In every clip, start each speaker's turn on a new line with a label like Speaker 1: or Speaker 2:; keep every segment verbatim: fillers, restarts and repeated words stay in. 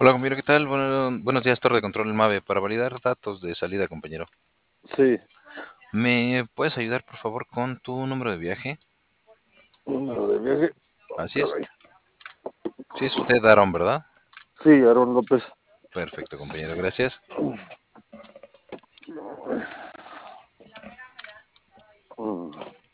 Speaker 1: Hola, compañero, ¿qué tal? Bueno, buenos días, Torre de Control MAVE. Para validar datos de salida, compañero.
Speaker 2: Sí,
Speaker 1: ¿Me puedes ayudar, por favor, con tu número de viaje?
Speaker 2: número de viaje. Oh,
Speaker 1: Así es.
Speaker 2: caray.
Speaker 1: Sí, es usted, Aaron, ¿verdad?
Speaker 2: Sí, Aaron López.
Speaker 1: Perfecto, compañero, gracias.
Speaker 2: Mm.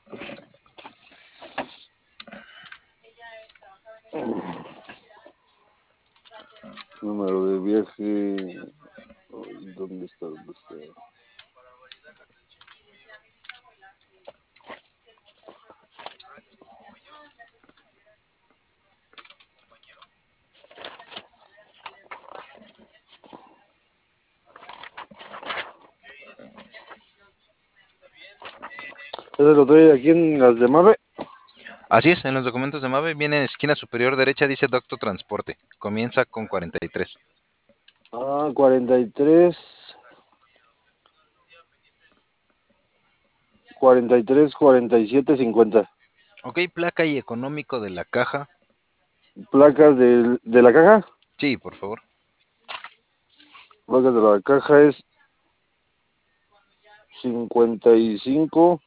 Speaker 2: Número de viaje. Ay, ¿dónde está? ¿Dónde está? ¿Ese lo trae aquí en las de Mave?
Speaker 1: Así es, en los documentos de MAVE viene en esquina superior derecha, dice Doctor Transporte. Comienza con cuarenta y tres.
Speaker 2: Ah, cuarenta y tres. cuarenta y tres, cuarenta y siete, cincuenta.
Speaker 1: Ok, placa y económico de la caja.
Speaker 2: Placas de, de la caja.
Speaker 1: Sí, por favor.
Speaker 2: Placas de la caja es cincuenta y cinco.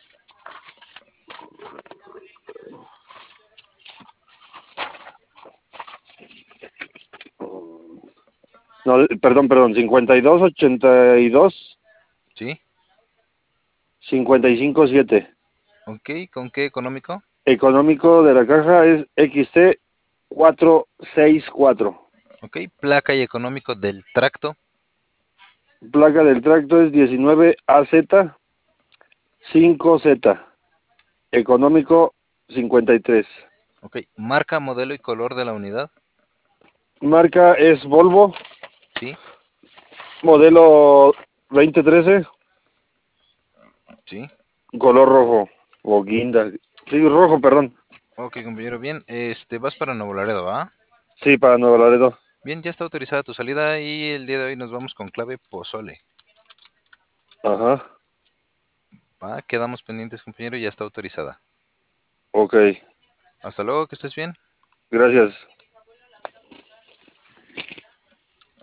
Speaker 2: No, perdón, perdón. cincuenta y dos, ochenta y dos,
Speaker 1: Sí.
Speaker 2: cincuenta y cinco, siete.
Speaker 1: Ok, ¿con qué económico?
Speaker 2: Económico de la caja es X T cuatrocientos sesenta y cuatro.
Speaker 1: Ok, placa y económico del tracto.
Speaker 2: Placa del tracto es diecinueve A Z cinco Z. Económico cincuenta y tres.
Speaker 1: Ok, marca, modelo y color de la unidad.
Speaker 2: Marca es Volvo.
Speaker 1: Sí,
Speaker 2: Modelo veinte trece.
Speaker 1: sí.
Speaker 2: Color rojo. O guinda. Sí, rojo, perdón.
Speaker 1: Ok, compañero, bien. Este, vas para Nuevo Laredo, ¿va?
Speaker 2: Sí, para Nuevo Laredo.
Speaker 1: Bien, ya está autorizada tu salida y el día de hoy nos vamos con clave Pozole.
Speaker 2: Ajá.
Speaker 1: Va, quedamos pendientes, compañero, y ya está autorizada.
Speaker 2: Ok.
Speaker 1: Hasta luego, que estés bien.
Speaker 2: Gracias.